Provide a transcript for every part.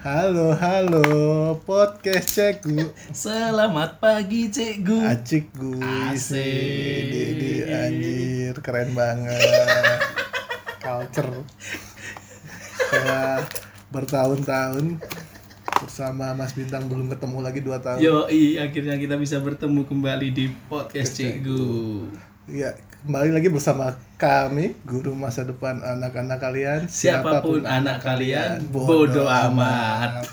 Halo, podcast Cekgu. Selamat pagi Cikgu. Acik gue Asik. Dede anjir, keren banget. Culture. Setelah bertahun-tahun bersama Mas Bintang belum ketemu lagi 2 tahun. Yoi, akhirnya kita bisa bertemu kembali di podcast Cikgu. Iya, kembali lagi bersama kami, guru masa depan anak-anak kalian. Siapapun anak kalian, bodoh amat.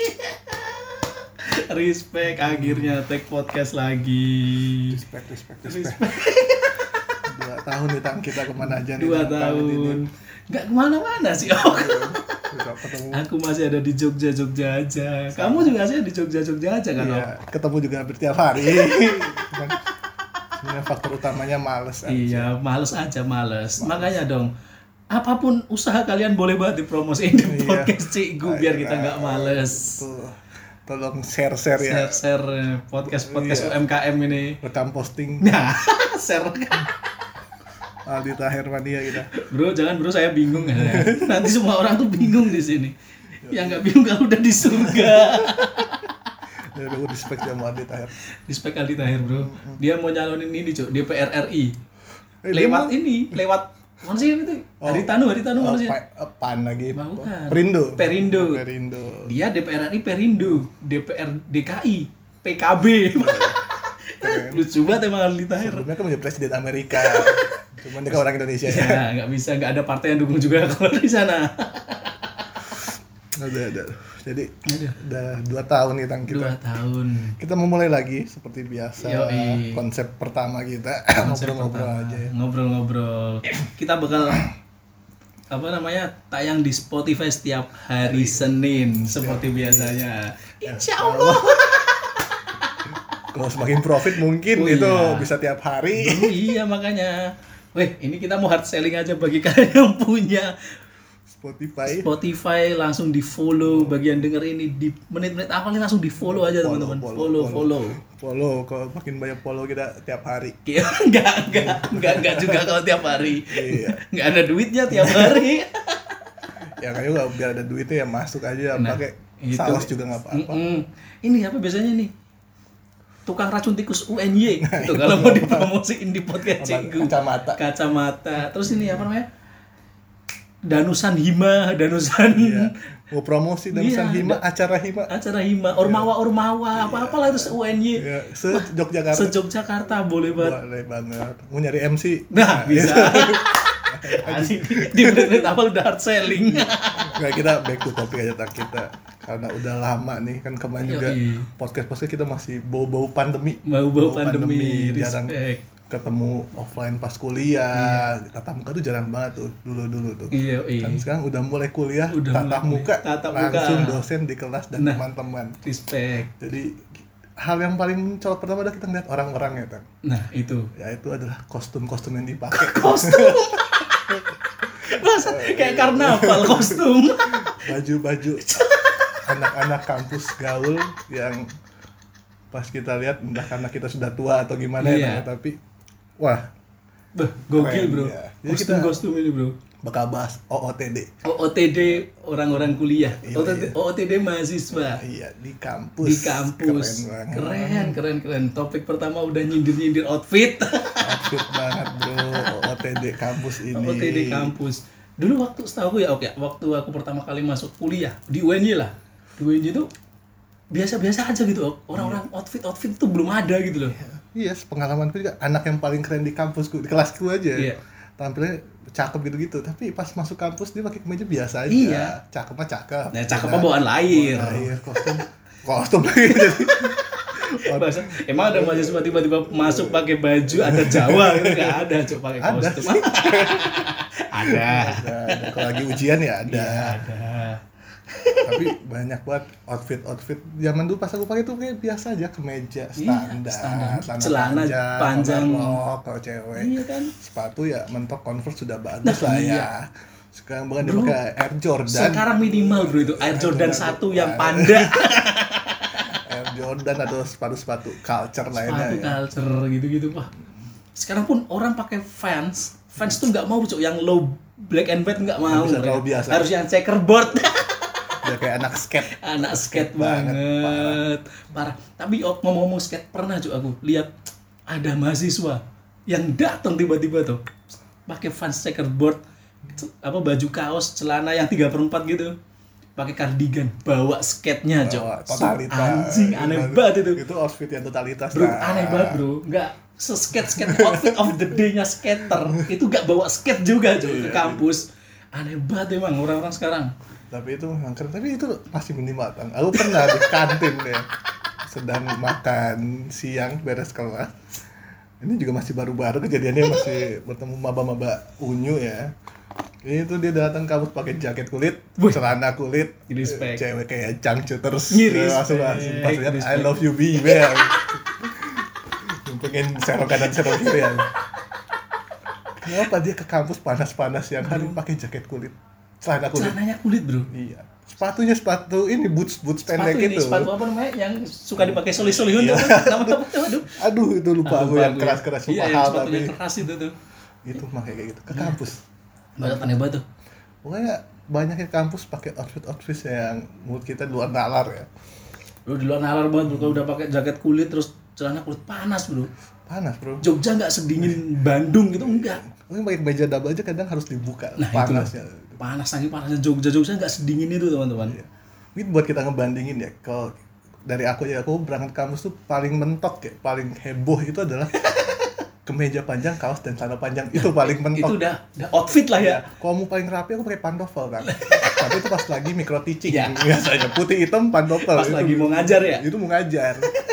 Respect, akhirnya take podcast lagi. Respect. 2 tahun nih Tang, kita kemana aja nih? 2 tahun. Nggak kemana-mana sih, Om. Ketemu. Aku masih ada di Jogja aja. Kamu juga sih di Jogja aja kan, Om? Iya, ketemu juga hampir tiap hari. Sebenarnya faktor utamanya males aja. Iya, males. Makanya dong, apapun usaha kalian boleh banget dipromosiin di podcast Cikgu biar kita nggak males. Tuh, tolong share ya. Share podcast Iya. UMKM ini. Rekam posting Nah, share. Aldi Tahir Mania kita. Bro, jangan bro, saya bingung ya. Nanti semua orang tuh bingung di sini. Yang nggak bingung kalau udah di surga. Udah respect sama Aldi Tahir. Respect Aldi Tahir, bro. Dia mau nyalonin ini, Cuk, DPR RI. Dia mau- Lewat mana sih itu? Haritanu mana sih? Pan lagi. Bukan. Perindo. Dia DPR RI Perindo, DPR DKI, PKB. Lucu banget emang Aldi Tahir. Sebelumnya kan menjadi presiden Amerika. Cuman dia kan orang Indonesia ya. Ya, nggak bisa, nggak ada partai yang dukung juga kalau di sana. Ada. Jadi Aduh. udah 2 tahun nih Tang 2 kita. tahun. Kita mau mulai lagi seperti biasa. Yoi. Konsep pertama kita Konsep ngobrol-ngobrol pertama. aja ya. Ngobrol-ngobrol. Kita bakal tayang di Spotify setiap hari Senin seperti biasanya. Insya Allah. Kalau semakin profit mungkin Oh, itu iya. bisa tiap hari. Iya makanya. Weh, ini kita mau hard selling aja bagi kalian yang punya Spotify, langsung di follow. Bagian denger ini di menit-menit awal ini langsung di follow aja teman-teman. Follow. Kalau makin banyak follow kita tiap hari. Enggak juga kalau tiap hari. Iya. Enggak ada duitnya tiap hari. Ya kan juga biar ada duitnya ya masuk aja. Nah, Pakai itu. saus juga nggak apa-apa. Ini apa biasanya nih? Tukang racun tikus UNY itu kalau mau dipromosiin di podcast Cikgu. Kacamata. Terus ini apa namanya? Danusan Hima. Iya. Mau promosi dan Iya, Hima, acara Hima. Ormawa, apa-apalah itu UNY. Ya, se-Yogyakarta. Se-Yogyakarta boleh banget. Boleh banget. Mau nyari MC? Nah, bisa. Asik. Di menit awal udah hard selling. Nggak, kita back to topic aja tak kita. Karena udah lama nih kan kemarin juga Yoi. podcast kita masih bau-bau pandemi. Bau pandemi, jarang respect. ketemu offline pas kuliah. Tatap muka tuh jarang banget tuh dulu tuh. Iya. Kan sekarang udah mulai kuliah, tatap muka, langsung dosen di kelas dan teman-teman. Respect. Jadi hal yang paling colok pertama adalah kita ngeliat orang-orangnya kan. Nah, itu. Ya itu adalah kostum-kostum yang dipakai. Masa kayak karnaval kostum. Baju-baju anak-anak kampus gaul yang pas kita lihat entah karena kita sudah tua atau gimana Iya. ya, tapi wah, Gokil, bro. ya. Jadi kita Kostum ini, bro. bakal bahas OOTD. OOTD orang-orang kuliah. Iya. OOTD mahasiswa. Iya, di kampus. Di kampus. Keren. Topik pertama udah nyindir outfit. Outfit banget, bro. OOTD kampus ini. OOTD kampus. Dulu setahu ya, waktu aku pertama kali masuk kuliah di UNY lah. Di UNY itu biasa-biasa aja gitu. Orang-orang outfit itu belum ada gitu loh. Iya, pengalamanku juga anak yang paling keren di kampusku, di kelasku aja. Iya. Tampilnya cakep gitu-gitu, tapi pas masuk kampus dia pakai kemeja biasa aja. Iya. Cakep mah cakep. Nah, cakep mah bawaan lahir. Kostum lagi jadi. Masa, emang ada mahasiswa tiba-tiba masuk pakai baju ada Jawa gitu? Nggak ada, cuma pakai Ada kostum. sih. Ada. Kalau lagi ujian ya ada. Iya, ada. Tapi banyak banget outfit zaman dulu pas aku pakai tuh kayak biasa aja, kemeja standar. Celana panjang. rok kalau cewek. Iya kan? Sepatu ya mentok Converse sudah bagus lah ya. Sekarang bahkan dia pakai Air Jordan. Sekarang minimal bro itu Air Jordan 1 yang panda. Air Jordan atau sepatu culture lainnya. Sepatu culture gitu-gitu Pak. Sekarang pun orang pakai Vans tuh nggak mau cok yang low black and white, nggak mau. Bisa terlalu biasa. Harus yang checkerboard. Udah kayak anak skate. Anak skate banget. Parah. Tapi ngomong-ngomong skate, pernah juga aku lihat ada mahasiswa yang datang tiba-tiba tuh pakai Vans checkerboard, baju kaos, celana yang 3/4 gitu. Pakai cardigan, bawa skate-nya, Cok. Totalitas. Anjing, aneh banget itu. Itu outfit yang totalitas. Bro, aneh banget, Bro. Enggak se-skate outfit of the day-nya skater. Itu enggak bawa skate juga, Cok, ke kampus. Aneh banget emang orang-orang sekarang. Tapi itu keren, tapi itu masih minimal, Tang. Aku pernah di kantin ya, sedang makan siang beres kelas. Ini juga masih baru-baru kejadiannya, masih bertemu maba-maba unyu ya. Itu dia datang kampus pakai jaket kulit, celana kulit, Respect. cewek kayak cangcut terus. Respect. Langsung pas lihat I love you B, ya. Pengen serong kanan serong kiri ya. Kenapa dia ke kampus panas-panas yang hari pakai jaket kulit, celana kulit? Celananya kulit, Bro. Iya. Sepatunya sepatu ini boots pendek itu. Sepatu apa namanya yang suka dipakai soli-solihun tuh. Nama apa tuh? Aduh, itu lupa aku yang keras-keras iya, mahal sepatunya tapi keras itu tuh. itu pakai kayak gitu ke kampus. Banyak aneh banget tuh. Pokoknya banyak yang kampus pakai outfit yang menurut kita luar nalar ya. Bro, di luar nalar banget, Bro. Kalau udah pakai jaket kulit terus celana kulit panas, Bro. Panas, Bro. Jogja nggak sedingin Bandung gitu, enggak. Mungkin pakai meja double aja kadang harus dibuka. Nah, panasnya. Panas lagi, panasnya Jogja nggak sedingin itu, teman-teman. Iya. Ini buat kita ngebandingin ya. Kalau dari aku berangkat kampus tuh paling mentok ya, paling heboh itu adalah kemeja panjang, kaos dan celana panjang. Itu paling mentok. Itu udah outfit lah ya. Kalau mau paling rapi aku pakai pantofel kan. Tapi itu pas lagi micro teaching. Ya. Biasanya putih hitam pantofel. Pas lagi mau ngajar ya. Itu mau ngajar.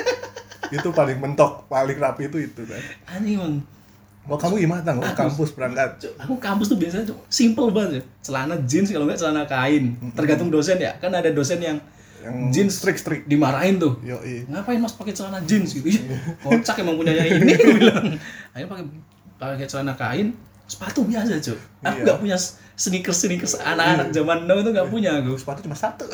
Itu paling mentok, paling rapi itu kan. Anjing, Bang. Mau kamu gimana, Tang? Kampus berangkat. Aku kampus tuh biasanya simple banget ya. Celana jeans kalau nggak celana kain. Tergantung dosen ya. Kan ada dosen yang jeans strict dimarahin tuh. Yoi. Ngapain Mas pakai celana jeans gitu? Kocak emang punyanya ini, gue bilang. Ayo pakai celana kain, sepatu biasa, Cuk. Aku nggak punya sneakers anak-anak zaman now itu nggak punya aku. Sepatu cuma satu.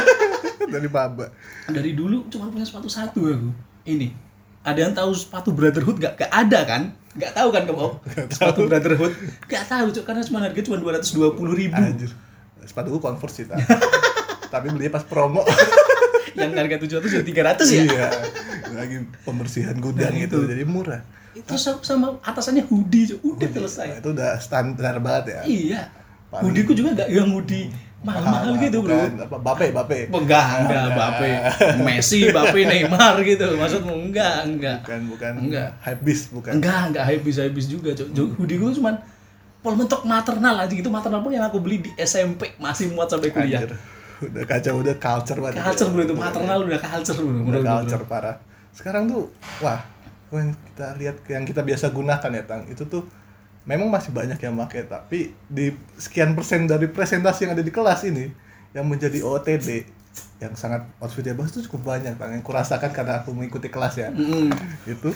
Dari baba. Dari dulu cuma punya sepatu satu aku. Ini. Ada yang tahu sepatu Brotherhood nggak? Nggak ada kan? Nggak tahu kan kamu? Sepatu Brotherhood? Nggak tahu, Cuk, karena cuma harga cuma 220.000. Anjir. Sepatuku Converse sih, tapi belinya pas promo. Yang harga 700 jadi 300 ya? Iya. Lagi pembersihan gudang Nah, itu jadi murah. Itu sama atasannya hoodie, Cuk. Udah selesai. Itu udah standar banget ya. Iya. Hoodie ku juga nggak yang hoodie mahal-mahal gitu, Bro. Bape. Enggak, Bape. Messi, Bape, Neymar gitu. Maksudmu enggak. Bukan. Enggak. Hypebeast bukan. Enggak habis juga, Cuk. Hoodie gue cuman pol mentok maternal aja gitu. Maternal pun yang aku beli di SMP masih muat sampai kuliah. Anjir. Udah kacau, udah culture banget. Culture, Bro, itu maternal udah culture, Bro. Udah culture parah. Sekarang tuh wah, yang kita lihat yang kita biasa gunakan ya, Tang. Itu tuh memang masih banyak yang pakai, tapi di sekian persen dari presentasi yang ada di kelas ini yang menjadi OOTD yang sangat outfitnya bagus itu cukup banyak, Tang, yang kurasakan karena aku mengikuti kelas ya. Itu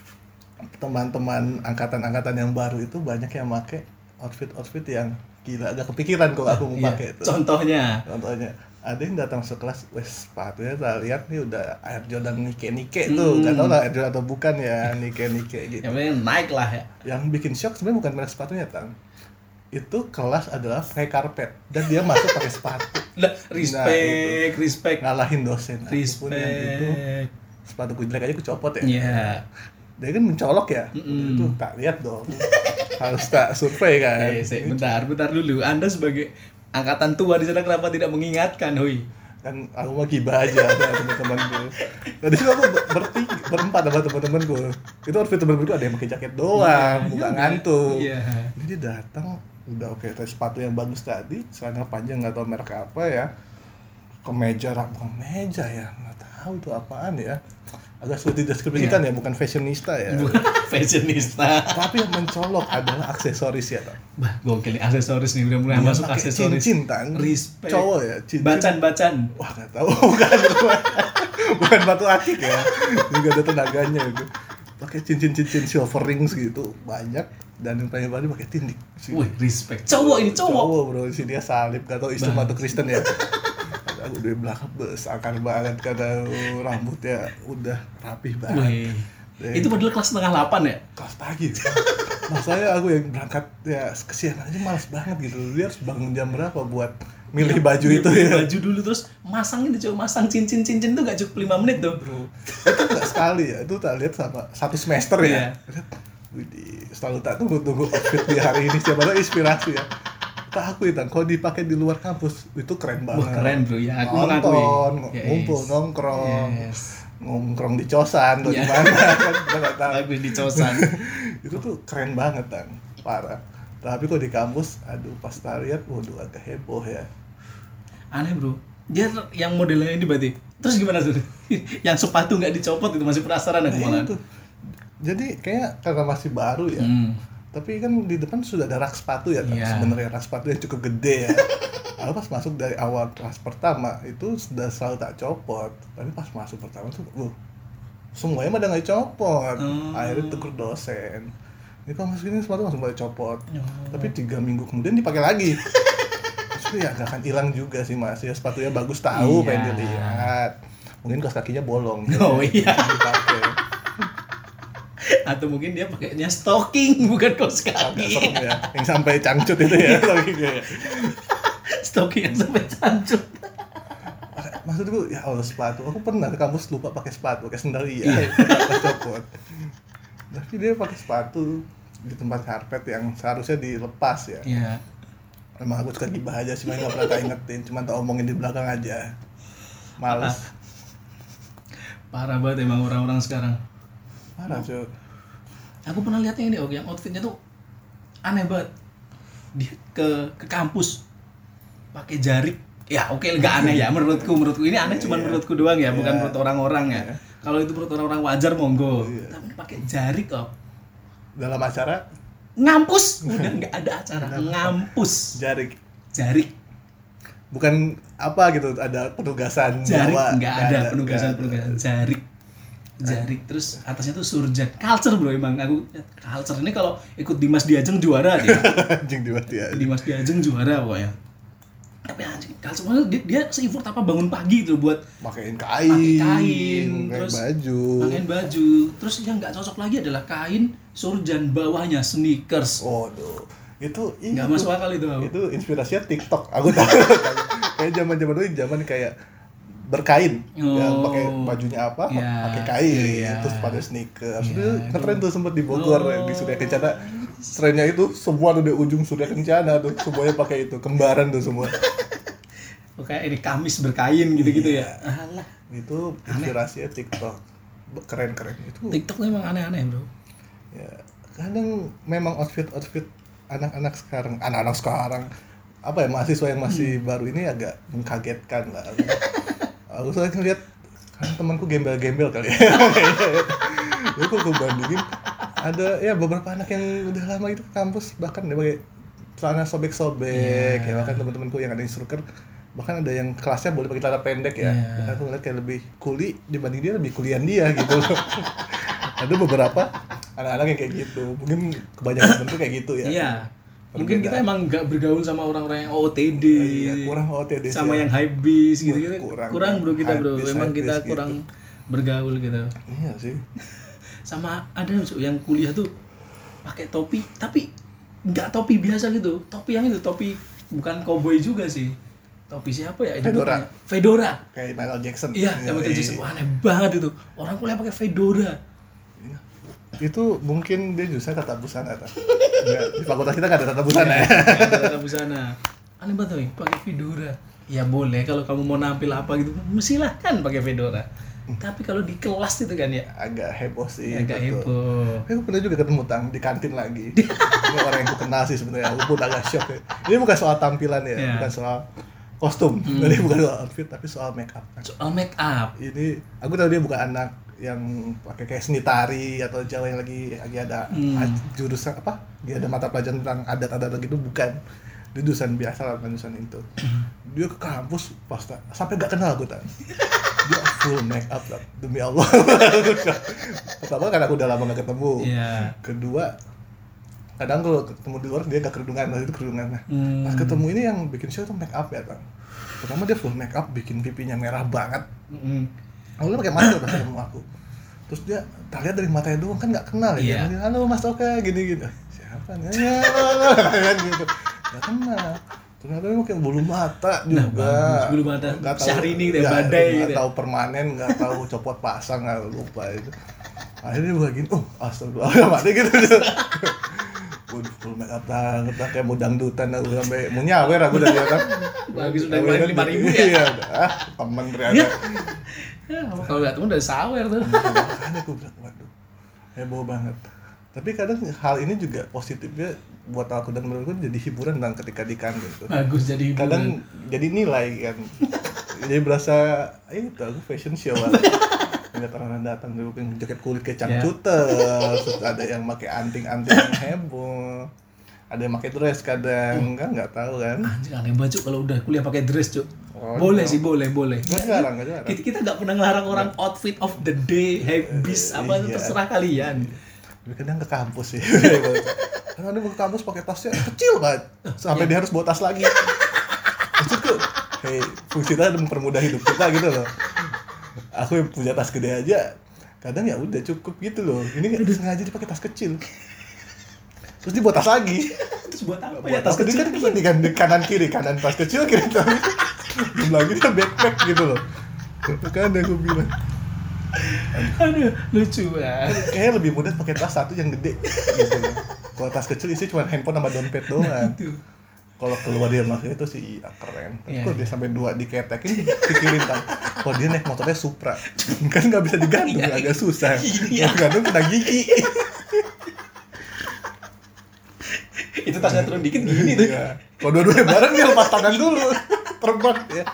teman-teman angkatan yang baru itu banyak yang pakai outfit yang gila, agak kepikiran kok aku mau pakai itu. Contohnya ada yang datang sekelas, wes sepatunya kita lihat nih udah Air Jordan Nike tuh, nggak tahu lah Air Jordan atau bukan ya, Nike gitu. yang penting naik lah ya. Yang bikin shock sebenarnya bukan merek sepatunya, Tang. Itu kelas adalah pakai karpet dan dia masuk pakai sepatu. Respect. Ngalahin dosen. Respect. Yang itu sepatu jelek aja kucopot ya. Iya. Dia kan mencolok ya. Itu tak lihat dong. Harus tak survei kan. Bentar dulu. Anda sebagai angkatan tua di sana kenapa tidak mengingatkan, hoi? Kan aku mau gibah aja ada teman-temanku. Tadi sih aku berempat sama teman-temanku. Itu outfit teman-temanku ada yang pakai jaket doang, bukan ngantuk. Iya. Jadi dia datang udah oke, sepatu yang bagus tadi, celana panjang nggak tahu merek apa ya, kemeja ya, nggak tahu itu apaan ya. Agak sulit dideskripsikan ya, bukan fashionista ya. Fashionista. Tapi yang mencolok adalah aksesoris ya, Tang. Bah, gokil nih aksesoris nih, udah mulai masuk aksesoris. Cincin, Tang. Respect. Cowok ya, cincin. Bacan. Wah, nggak tahu, bukan batu akik ya. Juga ada tenaganya gitu. Pakai cincin silver rings gitu, banyak. Dan yang paling pakai tindik. Wih, respect. Cowok. Cowok, Bro. Di sini dia salib, nggak tahu Islam atau Kristen ya. Aku dari belakang besarkan banget karena rambutnya udah rapih banget. Itu padahal kelas setengah 8 ya? Kelas pagi. Nah, aku yang berangkat ya kesiangan aja malas banget gitu. Dia harus bangun jam berapa buat milih baju itu milih ya. baju dulu terus masang itu coba, masang cincin tuh gak cukup 5 menit tuh. Bro, itu nggak sekali ya, itu tak lihat sama 1 semester ya. Widih, selalu tak tunggu outfit di hari ini, siapa tahu inspirasi ya. Tak aku itu, kalau dipakai di luar kampus itu keren banget. Wah keren bro, ya aku nonton, mengakui. ngumpul, nongkrong, Yes. nongkrong di cosan atau di mana kan kita nggak tahu. Bagus di cosan. Itu tuh keren banget kan, parah. Tapi kalau di kampus, aduh pas tak lihat, waduh agak heboh ya. Aneh bro, dia yang modelnya ini berarti. Terus gimana tuh? Yang sepatu nggak dicopot itu masih penasaran aku malah. Itu. Jadi kayak karena masih baru ya. Tapi kan di depan sudah ada rak sepatu ya, sebenarnya rak sepatu yang cukup gede ya. Aku pas masuk dari awal kelas pertama itu sudah selalu tak copot. Tapi pas masuk pertama tuh, semuanya pada nggak copot. Akhirnya tegur dosen. Ini kalau masuk ini sepatu langsung pada copot. Tapi 3 minggu kemudian dipakai lagi. Maksudnya ya nggak akan hilang juga sih mas. Ya sepatunya bagus tahu, pengen dilihat. Mungkin kaos kakinya bolong. Oh iya. Dipakai. Atau mungkin dia pakainya stocking bukan kaos kaki. Agak serem ya, yang sampai cangcut itu ya. Stocking yang sampai cangcut. Maksudku ya Allah sepatu, aku pernah ke kampus lupa pakai sepatu, pakai sendal pas copot. Tapi dia pakai sepatu di tempat karpet yang seharusnya dilepas ya. Iya. Emang aku suka gibah aja sih, nggak pernah tak ingetin, cuma tak omongin di belakang aja. Males. Parah banget emang orang-orang sekarang. Parah cuy. Aku pernah lihatnya ini, yang outfitnya tuh aneh banget. Dia ke kampus pakai jarik. Ya oke, nggak aneh ya menurutku ini aneh cuma menurutku doang ya, bukan menurut orang-orang ya. Kalau itu menurut orang-orang wajar monggo. Tapi pakai jarik kok. Dalam acara Ngampus, udah nggak ada acara. Ngampus. jarik. Bukan apa gitu, ada penugasan Jarik Jawa. nggak ada penugasan jarik terus atasnya tuh surjan. Culture bro, emang aku culture ini kalau ikut Dimas Diajeng juara dia. Anjing dimati ya. Dimas Diajeng juara pokoknya. Tapi anjing, culture banget, dia se-effort apa bangun pagi tuh buat Pakein pakai kain, terus pakein baju. Terus yang nggak cocok lagi adalah kain surjan, bawahnya sneakers. Waduh, itu Nggak masuk akal itu. Itu inspirasinya TikTok. Aku tahu. Kayak zaman-zaman dulu zaman kayak berkain, ya pakai bajunya apa, pakai kain, terus pada sneakers. Itu ngetren tuh sempat di Bogor, di Surya Kencana. Trennya itu semua tuh di ujung Surya Kencana tuh, semuanya pakai itu, kembaran tuh semua. Kayak ini kamis berkain gitu-gitu ya. Alah. Itu inspirasinya TikTok. Keren-keren itu. TikTok tuh emang aneh-aneh, bro. Ya, kadang memang outfit anak-anak sekarang apa ya, mahasiswa yang masih baru ini agak mengkagetkan lah. Aku sering lihat kan temanku gembel-gembel kali ya. Jadi aku bandingin ada ya beberapa anak yang udah lama itu ke kampus, bahkan dia pakai celana sobek-sobek ya, bahkan teman-temanku yang ada instructor bahkan ada yang kelasnya boleh pakai celana pendek ya. Bahkan aku ngeliat kayak lebih kuli dibanding dia, lebih kulian dia gitu. Ada beberapa anak-anak yang kayak gitu, mungkin kebanyakan temen tuh kayak gitu ya. Iya. Mungkin kita emang nggak bergaul sama orang-orang yang OOTD, kurang OOTD sama yang hypebeast gitu-gitu. Kurang bro kita bro, memang kita kurang bergaul gitu. Iya sih. Sama ada yang kuliah tuh pakai topi, tapi nggak topi biasa gitu, topi yang itu topi bukan cowboy juga sih. Topi siapa ya? Fedora. Kayak Michael Jackson. Iya, Michael Jackson. Wah, aneh banget itu. Orang kuliah pakai fedora. Itu mungkin dia justru tata busana kan. Di fakultas kita nggak ada tata busana ya. Nggak ada tata busana. Aneh banget tuh, pakai fedora. Ya boleh kalau kamu mau nampil apa gitu, silahkan pakai fedora. Tapi kalau di kelas itu kan ya agak heboh sih. Agak heboh. Aku pernah juga ketemu di kantin lagi. Ini orang yang aku kenal sih sebenarnya. Aku pun agak shock ya. Ini bukan soal tampilan ya, bukan soal kostum. Jadi bukan soal outfit tapi soal make up. Soal make up. Ini aku tahu dia bukan anak yang pakai kayak seni tari atau Jawa yang lagi ada jurusan apa? Dia ada mata pelajaran tentang adat-adat gitu, bukan. Dia jurusan biasa lah, jurusan itu. Dia ke kampus sampai gak kenal aku tadi. Dia full make up lah, demi Allah. Pertama kan aku udah lama gak ketemu. Kedua, kadang kalau ketemu di luar dia gak kerudungan, itu kerudungan. Pas ketemu ini yang bikin show tuh make up ya kan. Pertama dia full make up, bikin pipinya merah banget. Awalnya pakai masker pas ketemu aku. Terus dia tak lihat dari matanya doang, kan nggak kenal ya. Halo Mas Oka, gini-gini. Siapa nih? Kan gitu. Nggak kenal. Ternyata memang kayak bulu mata Nah, juga. bagus, bulu mata. Nggak tahu- Syahrini gitu ya, nggak- badai nggak gitu ya. tahu permanen, nggak tahu copot pasang, nggak lupa itu. Akhirnya gue gini, astagfirullah mati gitu. Waduh, full make up banget lah, kayak mau dangdutan aku sampai mau nyawer aku dari atas. Bagus udah kemarin 5.000 ya. Iya, temen ternyata. Ya, kalau nggak temen udah sawer tuh. Makanya aku bilang, waduh, heboh banget. Tapi kadang hal ini juga positifnya buat aku dan menurutku jadi hiburan dan ketika di kantin tuh. Bagus jadi Kadang jadi nilai kan. Jadi berasa itu aku fashion show lah. Lihat orang datang dulu pakai jaket kulit kayak cangcuter, terus ada yang pakai anting-anting yang heboh. Ada yang pakai dress kadang, kan nggak tahu kan. anjing aneh banget Cuk, kalau udah kuliah pakai dress Cuk. Oh, boleh no. sih, boleh. Nggak jarang. Kita nggak pernah ngelarang orang outfit of the day, habis apa itu Iya. terserah kalian. Tapi kadang ke kampus sih. Karena dia ke kampus pakai tasnya kecil banget, sampai dia harus bawa tas lagi. Maksudku, fungsinya mempermudah hidup kita gitu loh. Aku yang punya tas gede aja, kadang ya udah cukup gitu loh. Ini nggak sengaja dipakai tas kecil. Terus dia bawa tas lagi. Terus buat apa Ya, ya tas kecil? kan gini kan, di kanan kiri tas kecil kiri tas. Belum lagi dia backpack gitu loh. Kan aku bilang, Aduh, lucu banget. kayaknya lebih mudah pakai tas satu yang gede gitu loh. Kalau tas kecil isi cuma handphone sama dompet doang. Itu. Kalau keluar dia maksudnya itu sih keren. Tapi Iya. kalau dia sampai 2 diketekin, pikirin kan. Kalau dia naik motornya Supra, kan nggak bisa digantung, Iya. agak susah. Iya. Kalau gantung kena gigi. Itu tasnya turun dikit gini tuh. Iya. Kalau dua-duanya bareng dia lepas tangan dulu, terbang ya.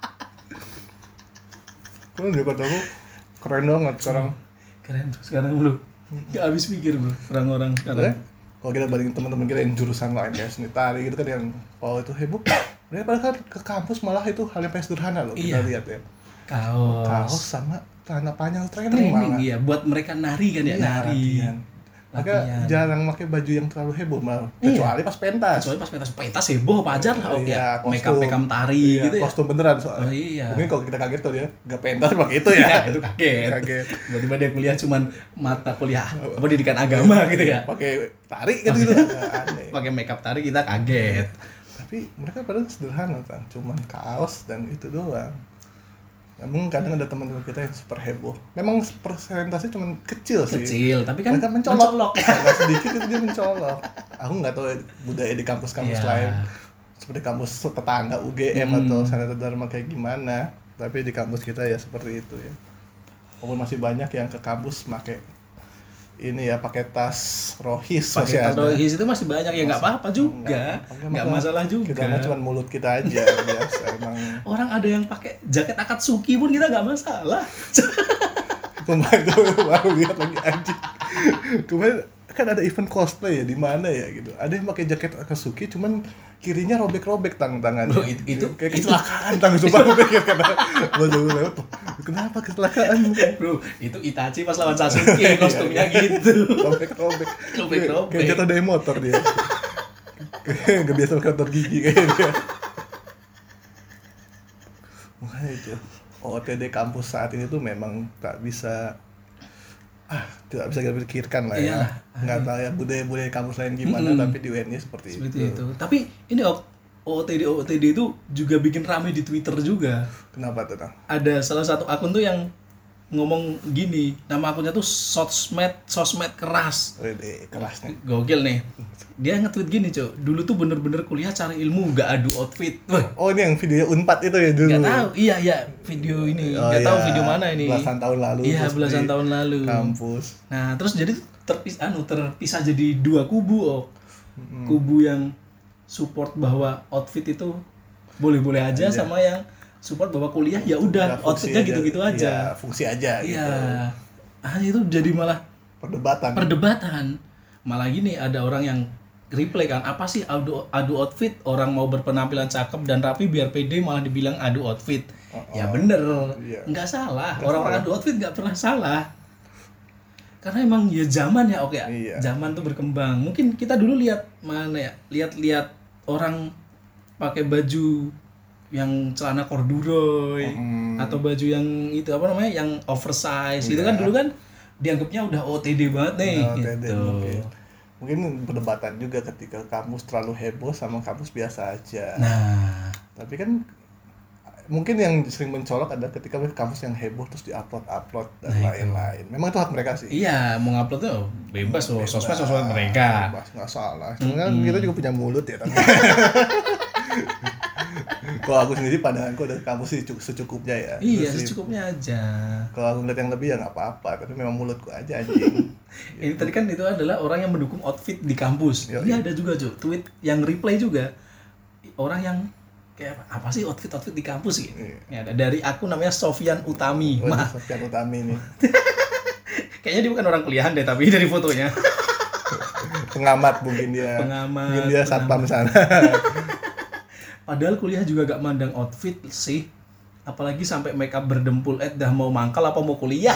Kalau dia kata aku keren banget sekarang. Keren tuh sekarang bro. Gak habis pikir bro orang-orang sekarang. Kalau kita bandingin teman-teman kita yang jurusan lain kayak seni tari gitu kan yang itu heboh, mereka padahal ke kampus malah itu hal yang paling sederhana loh kita Iya. lihat ya. Kaos Kaos sama celana panjang training malah. iya buat mereka nari kan ya, Iya, nari. latihan. Mereka Latihan. jarang pakai baju yang terlalu heboh malah, Iya. kecuali pas pentas. Soalnya pas pentas heboh wajar lah oke Iya, ya. Make-up tarik Iya, gitu ya. kostum beneran soalnya. Oh, iya. Mungkin kalau kita kaget tuh dia nggak pentas pakai itu Ya, ya. itu kaget. Kaget. Tiba-tiba dia kuliah cuman mata kuliah pendidikan agama gitu ya. Pakai tarik kan gitu. Aneh. Pakai makeup tarik kita kaget. Tapi mereka padahal sederhana kan, cuman kaos dan itu doang. Namun kadang ada teman-teman kita yang super heboh. Memang persentasenya cuma kecil sih. Kecil, tapi kan Mereka mencolok. Agak sedikit itu dia mencolok. Aku nggak tahu budaya di kampus-kampus Iya. lain. Seperti kampus tetangga UGM atau Sanata Dharma kayak gimana. Tapi di kampus kita ya seperti itu ya. Walaupun masih banyak yang ke kampus pakai ini ya, pakai tas rohis masih Pakai ada. tato itu masih banyak ya nggak apa-apa juga. Nggak masalah juga. Kita mah cuma mulut kita aja biasa emang. Orang ada yang pakai jaket Akatsuki pun kita nggak masalah. Kemarin tuh baru lihat lagi anjing. Kemarin kan ada event cosplay ya di mana ya gitu. Ada yang pakai jaket Akatsuki cuman kirinya robek-robek tangannya. Bro, itu kayak kecelakaan tang sumpah gue pikir karena baru lewat. Kenapa kecelakaan? Bro, itu Itachi pas lawan Sasuke kostumnya gitu. Robek-robek. Robek-robek. Kayak jatuh dari motor dia. Gak biasa pakai motor gigi kayaknya dia. Makanya itu OOTD kampus saat ini tuh memang tak bisa tidak bisa kita pikirkan lah ya. Iya. Nggak tahu ya budaya-budaya kampus lain gimana, tapi di UN-nya seperti itu. Tapi ini OOTD itu juga bikin rame di Twitter juga. Kenapa tuh? Tang? Ada salah satu akun tuh yang ngomong gini, nama akunnya tuh sosmed keras. Wede, keras nih. Gokil nih. Dia nge-tweet gini, Cok. Dulu tuh bener-bener kuliah cari ilmu, nggak adu outfit. Wah, Oh, ini yang video Unpad itu ya dulu. nggak tahu. Iya, video ini. Oh, Nggak tahu iya. video mana ini. Belasan tahun lalu. Iya, terus belasan di tahun lalu. Kampus. Nah, terus jadi terpisah jadi dua kubu, Kubu yang support bahwa outfit itu boleh-boleh aja sama yang support bahwa kuliah ya udah Fungsi outfitnya gitu-gitu aja. Iya, fungsi aja Iya. gitu. Itu jadi malah Perdebatan. Malah gini ada orang yang reply kan, apa sih adu outfit, orang mau berpenampilan cakep dan rapi biar pede malah dibilang adu outfit. Ya bener, Iya. nggak salah. Orang-orang adu outfit nggak pernah salah. Karena emang ya zaman ya oke ya. Iya. Zaman tuh berkembang. Mungkin kita dulu lihat mana ya? Lihat orang pakai baju yang celana corduroy atau baju yang itu apa namanya? Yang oversize. Itu kan dulu kan dianggapnya udah OTD banget nih OOTD gitu. mungkin. mungkin perdebatan juga ketika kampus terlalu heboh sama kampus biasa aja. Nah, Tapi kan mungkin yang sering mencolok ada ketika kampus yang heboh terus diupload dan Nah, lain-lain. Memang itu hak mereka sih. iya mau ngupload tuh bebas loh, Bebas, sosmed mereka. bebas, nggak salah. Cuma kan kita juga punya mulut ya. Kalau aku sendiri pandanganku dari kampus sih secukupnya ya. Iya, Terus sih, secukupnya aja. kalau aku ngeliat yang lebih ya nggak apa-apa, tapi memang mulutku aja anjing. Ini tadi kan itu adalah orang yang mendukung outfit di kampus. Yoi. Ini ada juga tweet yang reply juga orang yang kayak apa sih outfit di kampus gitu. Iya. Ini ada dari akun namanya Sofyan Utami. Oh, Mah, Sofyan Utami nih. kayaknya dia bukan orang kuliahan deh, tapi dari fotonya. Pengamat mungkin dia. Pengamat, Mungkin dia satpam sana. Padahal kuliah juga gak mandang outfit sih. Apalagi sampai makeup berdempul, dah mau mangkal apa mau kuliah.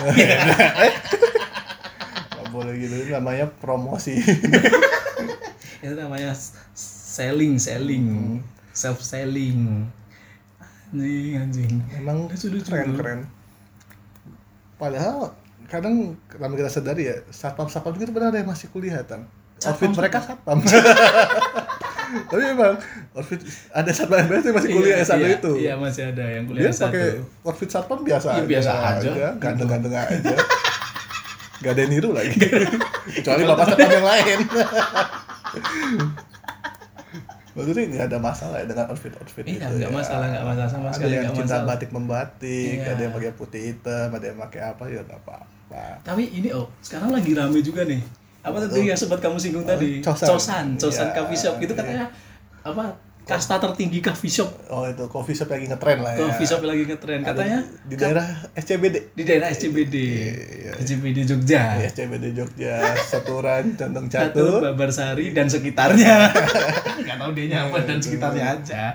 Nggak boleh gitu, itu namanya promosi. Itu namanya selling, self selling. Anjing. Memang keren. Padahal kadang kalau kita sadari ya, satpam itu benar ada yang masih kuliah kan. Outfit mereka satpam. Tapi memang outfit ada satpam yang biasa masih kuliah S1 itu. Iya, masih ada yang kuliah Dia S1. pakai outfit satpam biasa Iya, biasa aja. Ganteng-ganteng aja. Gak ada yang niru lagi. Kecuali bapak satpam yang lain. Maksudnya nggak ada masalah ya dengan outfit Iya, itu. nggak masalah sama ada sekali, yang nggak cinta masalah. batik membatik, Iya. ada yang pakai putih hitam, ada yang pakai apa ya nggak apa-apa. Tapi ini sekarang lagi rame juga nih. Apa tadi yang sempat kamu singgung tadi? Cosan. Cosan Iya, coffee shop. Itu katanya apa? Kasta tertinggi coffee shop. Oh itu coffee shop lagi ngetren lah ya. Coffee shop lagi ngetren Ada katanya di daerah SCBD. di daerah SCBD. Iya. SCBD Jogja. SCBD Jogja, Saturan, Condong Catur, Catur. Babarsari dan sekitarnya. Enggak tahu dia apa dan sekitarnya aja.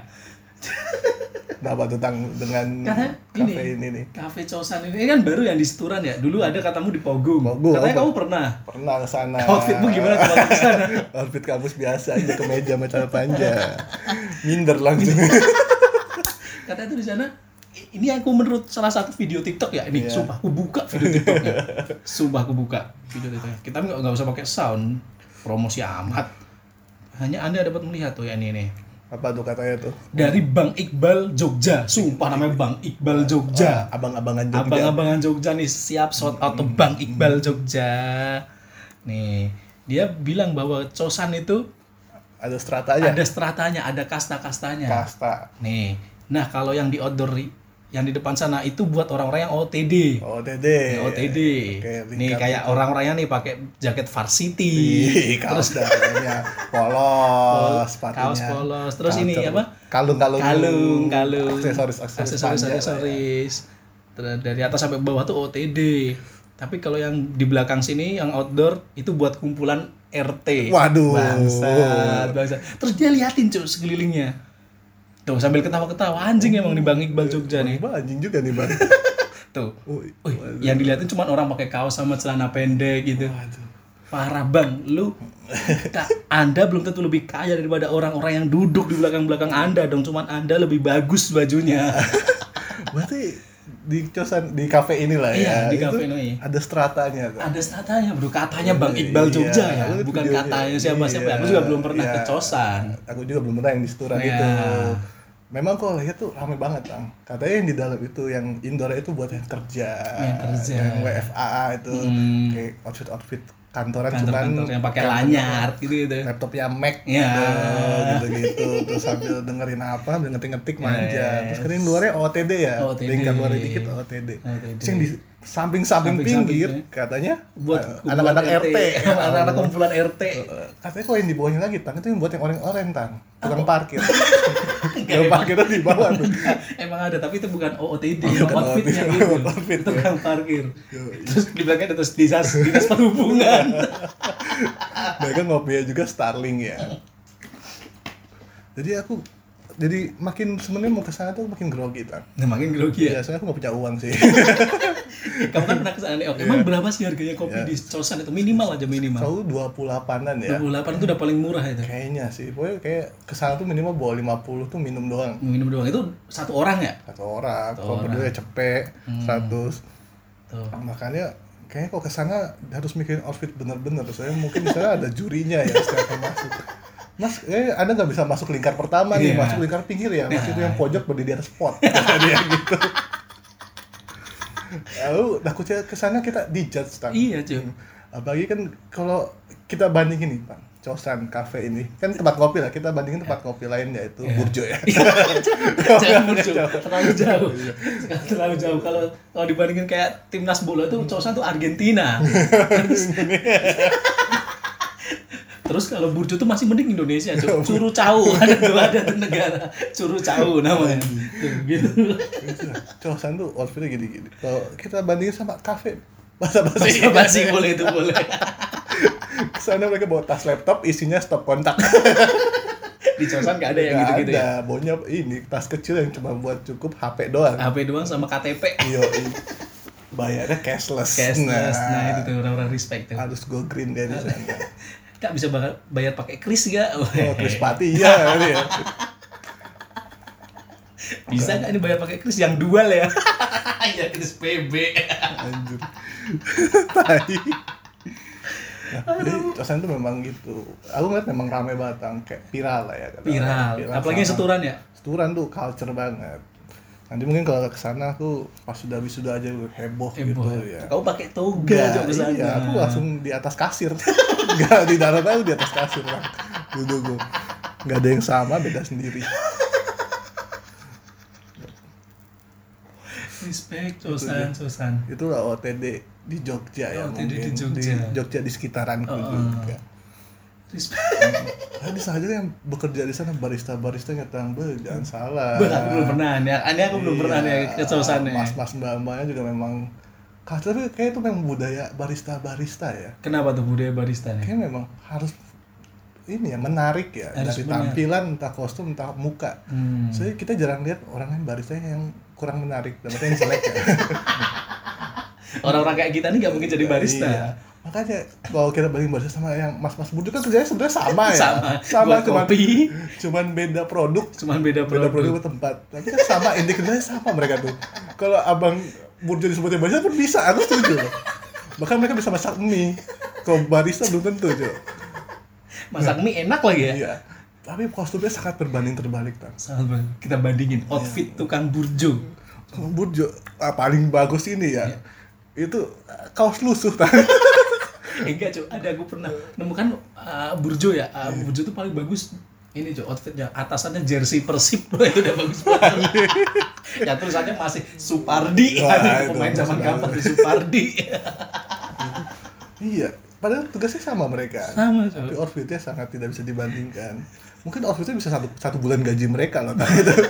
Kenapa tuh dengan Karena kafe ini nih? Cafe Cosan ini kan baru yang di Seturan ya. Dulu ada katamu di Pogung. Pogung, Katanya apa? kamu pernah. Pernah ke sana. Outfitmu gimana kalau ke sana? Outfit kampus biasa aja, kemeja sama celana panjang. Minder langsung. Katanya tuh di sana ini aku menurut salah satu video TikTok ya ini. Iya. Sumpah aku buka video TikToknya. Sumpah aku buka video TikToknya. Kita nggak usah pakai sound, promosi amat. Hanya Anda dapat melihat tuh ya ini. Apa tuh katanya tuh? Dari Bang Iqbal Jogja. Sumpah namanya Bang Iqbal Jogja. Abang-abangan Jogja. Abang-abangan Jogja nih siap shout out tuh Bang Iqbal Jogja. Nih, dia bilang bahwa Cosan itu Ada stratanya. ada stratanya, ada kasta-kastanya. Kasta. Nih, nah kalau yang di outdoor yang di depan sana itu buat orang-orang yang OTD. OTD. OTD. Oke, Nih lingkar kayak itu. orang-orangnya nih pakai jaket varsity. Ih, kaos dalamnya polos, sepatunya. Kaos polos. Terus ini culture. apa? Kalung. Kalung. Aksesoris panjang lah ya. Dari atas sampai bawah tuh OTD. Tapi kalau yang di belakang sini yang outdoor itu buat kumpulan RT. Waduh. Bangsat. Terus dia liatin cuy sekelilingnya. Tuh sambil ketawa-ketawa anjing emang nih Bang Iqbal Jogja nih. Wah, anjing juga nih, Bang. Tuh. Wih, Yang diliatin cuma orang pakai kaos sama celana pendek gitu. waduh. Parah Bang, Anda belum tentu lebih kaya daripada orang-orang yang duduk di belakang-belakang Anda dong, cuman Anda lebih bagus bajunya. Berarti di kafe inilah Iya, ya. di itu kafe ini. Ada stratanya kan. Ada statanya bro, katanya Bang Iqbal Jogja ya, Lu bukan videonya. katanya siapa-siapa. Iya, Aku juga belum pernah iya. ke Cosan. Aku juga belum pernah yang di Seturan Iya. itu. Memang kalau lihat tuh rame banget, Bang. Katanya yang di dalam itu, yang indoor itu buat yang kerja. Yang WFA itu. Kayak outfit kantoran cuman Kantor-kantor yang pakai lanyard gitu. laptopnya Mac Iya. gitu. Terus sambil dengerin apa, sambil ngetik-ngetik manja. Yes. Terus kan yang luarnya OTD ya. OTD. Lingkar luarnya dikit OTD. OTD. Terus yang di samping-samping pinggir Samping-samping, katanya Buat anak-anak RT. anak-anak kumpulan RT. Katanya kalau yang di bawahnya lagi, Tang, itu yang buat yang orang-orang, Tang. Tukang parkir. Tukang parkirnya di bawah tuh. Emang ada, tapi itu bukan OOTD, Bukan outfitnya OOTD, gitu. outfit, Itu ya. tukang parkir. Terus di belakangnya ada dinas perhubungan. Mereka ngopinya juga Starling ya. Jadi makin sebenarnya mau ke sana tuh makin grogi, Tang. Nah, makin grogi ya. Iya, soalnya aku nggak punya uang sih. Kamu kan pernah kesana nih. Oke, emang berapa sih harganya kopi di Cosan itu? Minimal aja minimal. Tahu 28-an ya. 28 itu udah paling murah itu. Kayaknya sih. Pokoknya kayak ke sana tuh minimal bawa 50 tuh minum doang. Minum doang itu satu orang ya? Satu orang. Kalau berdua ya cepet 100. Tuh. Makanya kayaknya kalau kesana harus mikirin outfit bener-bener. Soalnya mungkin di sana ada jurinya ya setiap masuk. Mas, Anda nggak bisa masuk lingkar pertama nih, masuk lingkar pinggir ya. Mas itu yang pojok berdiri di atas pot. Dia gitu. Lalu takutnya kesana kita dijudge Tan. Iya cuy. Apalagi kan kalau kita bandingin nih Pak, Chosan Cafe ini kan tempat kopi lah, kita bandingin tempat kopi lain yaitu Burjo ya. Jangan Burjo, terlalu jauh. Terlalu jauh. Kalau dibandingin kayak timnas bola itu Chosan tuh Argentina. Terus kalau Burjo tuh masih mending Indonesia, Curucao ada tuh negara, Curucao namanya. Tuh, gitu. Chosan tuh outfitnya gini-gini. Kalau kita bandingin sama kafe basa-basi boleh itu boleh. Kesana mereka bawa tas laptop isinya stop kontak. Di Chosan nggak ada yang gitu-gitu ya. Ada, bawanya ini tas kecil yang cuma buat cukup HP doang. HP doang sama KTP. Iya. Bayarnya cashless. Nah itu tuh orang-orang respect tuh. Harus go green dia di sana. Kak bisa bayar pakai kris gak? Oh, kris pati ya. Bisa nggak ini bayar pakai kris yang dual ya? Ya kris PB. Anjir. Tai. Jadi Chosan tuh memang gitu. Aku ngeliat memang rame banget, kayak viral lah ya. Viral. Apalagi seturan ya? Seturan tuh culture banget. Nanti mungkin kalau ke sana aku pas sudah wisuda aja heboh gitu ya. Kau pakai toga ke sana. Iya, aku langsung di atas kasir. Enggak di darat, aku di atas kasir lah. Duduk. Enggak ada yang sama, beda sendiri. Respect Chosan. Itulah OTD di Jogja ya, OTD mungkin di Jogja di sekitaranku juga. Respect. Ada saja yang bekerja di sana barista ngetang jangan salah. Aku belum pernah nih. Aku belum pernah nih ke Chosan nih. Mas mbak-mbaknya juga memang tapi kayak itu memang budaya barista ya. Kenapa tuh budaya barista nih? Kayak memang harus ini ya menarik ya, dari tampilan entah kostum entah muka. Soalnya kita jarang lihat orang yang barista yang kurang menarik, berarti yang jelek ya. Orang-orang kayak kita nih gak mungkin jadi barista. Iya. Makanya kalau kita banding barista sama yang mas-mas Burjo kan kerjanya sebenarnya sama ya. Sama cuman beda produk. Beda produk tempat. Tapi kan sama, inti kerjanya sama mereka tuh. Kalau abang Burjo disebutin barista pun bisa, aku setuju. Bahkan mereka bisa masak mie. Kalau barista belum tentu, Jo. Masak mie enak lagi ya? Iya. Tapi kostumnya sangat berbanding terbalik, Tan. Kita bandingin outfit tukang Burjo. Tukang Burjo paling bagus ini ya. Itu kaos lusuh, Tan. Enggak, Cuk. Aku pernah nemukan Burjo ya. Burjo tuh paling bagus ini, Cuk, outfitnya. Atasannya jersey Persib loh, itu udah bagus banget. Ya tulisannya masih Supardi. Pemain zaman kapan di Supardi. Iya. Padahal tugasnya sama mereka. Sama, tapi outfitnya sangat tidak bisa dibandingkan. Mungkin outfitnya bisa satu bulan gaji mereka loh.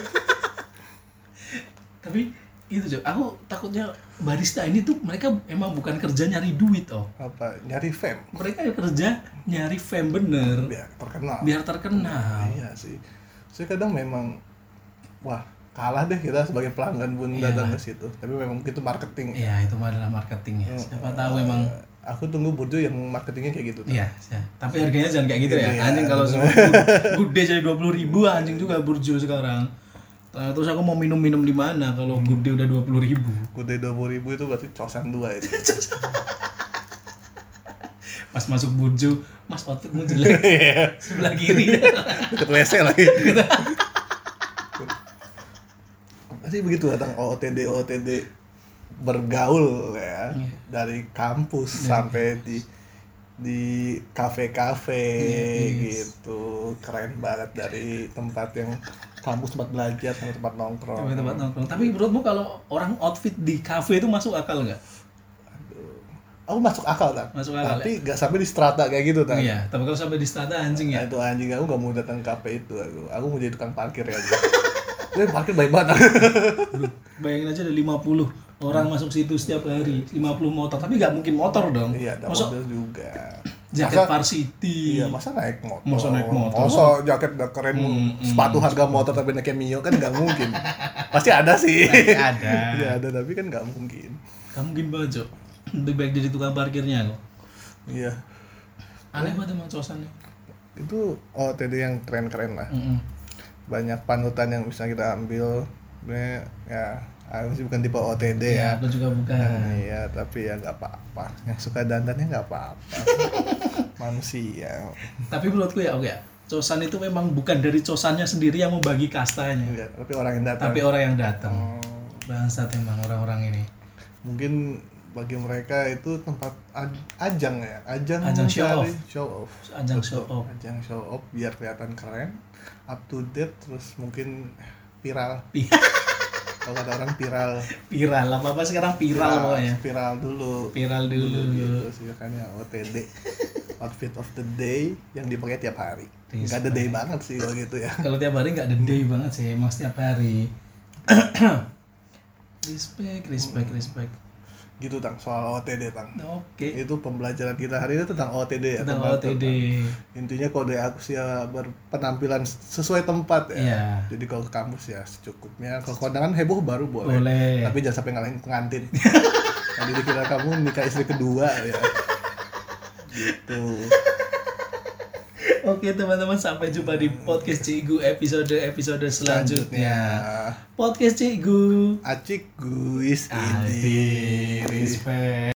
Tapi itu Cok, aku takutnya barista ini tuh mereka emang bukan kerja nyari duit Apa? Nyari fame. Mereka kerja nyari fame bener. Biar terkenal. Iya sih. Saya kadang memang kalah deh kita sebagai pelanggan pun datang ke situ. Tapi memang itu marketing. Iya, itu adalah marketing ya. Siapa tahu memang aku tunggu Burjo yang marketingnya kayak gitu. Iya, tapi harganya jangan kayak gitu ya. Anjing kalau semua gede jadi 20.000 anjing juga Burjo sekarang. Terus aku mau minum di mana kalau gede udah 20.000? Gede 20.000 itu berarti Chosan 2 itu. Pas masuk Burjo, Mas outfitmu jelek. Sebelah kiri. Deket WC lagi. Pasti begitu datang OTD bergaul ya, dari kampus sampai di kafe-kafe gitu. Keren banget, dari tempat yang kampus tempat belajar sampai tempat nongkrong. Tapi menurutmu kalau orang outfit di kafe itu masuk akal nggak? Aku masuk akal, Tan. Tapi nggak sampai di strata kayak gitu, Tan. Iya, tapi kalau sampai di strata anjing ya. Itu anjing, aku nggak mau datang ke kafe itu. Aku mau jadi tukang parkir aja. Dia parkir baik banget. Bayangin aja ada 50 orang masuk situ setiap hari, 50 motor, tapi nggak mungkin motor dong. Iya, ada mobil juga. Jaket varsity. Iya, masa naik motor. Masa jaket udah keren, sepatu harga motor tapi naiknya Mio kan nggak mungkin. Pasti ada sih. Ada. Iya, ada, tapi kan nggak mungkin. Nggak mungkin banget, Cok. Lebih baik jadi tukang parkirnya kok. Iya. Aneh banget emang Chosannya. Itu OTD yang keren-keren lah. Banyak panutan yang bisa kita ambil. Ya, Masih bukan tipe OTD ya. Aku juga bukan. Iya, tapi ya nggak apa-apa. Yang suka dandannya nggak apa-apa. Manusia. Tapi menurutku ya, oke ya. Cosan itu memang bukan dari cosannya sendiri yang membagi kastanya. Iya, tapi orang yang datang. Tapi orang yang datang. Bangsat emang orang-orang ini. Mungkin bagi mereka itu tempat ajang ya, ajang show off. Ajang show off. Ajang show off biar kelihatan keren, up to date, terus mungkin viral. Kalau ada orang Viral apa sekarang viral pokoknya. Viral dulu. Gitu sih kan ya, OTD. Outfit of the day yang dipakai tiap hari. Enggak ada day banget sih kalau gitu ya. Kalau tiap hari enggak ada day banget sih, emang setiap hari. Respect. Gitu Tang, soal OTD Tang. Oke. Itu pembelajaran kita hari ini tentang OTD ya. Tentang OTD. Intinya kode aku sih ya berpenampilan sesuai tempat ya. Iya. Jadi kalau ke kampus ya secukupnya. Kalau kondangan heboh baru boleh. Tapi jangan sampai ngalahin pengantin. Tadi dikira kamu nikah istri kedua ya. Gitu. Oke teman-teman, sampai jumpa di podcast Cikgu episode selanjutnya. Podcast Cikgu. Acik guys ini. Respect.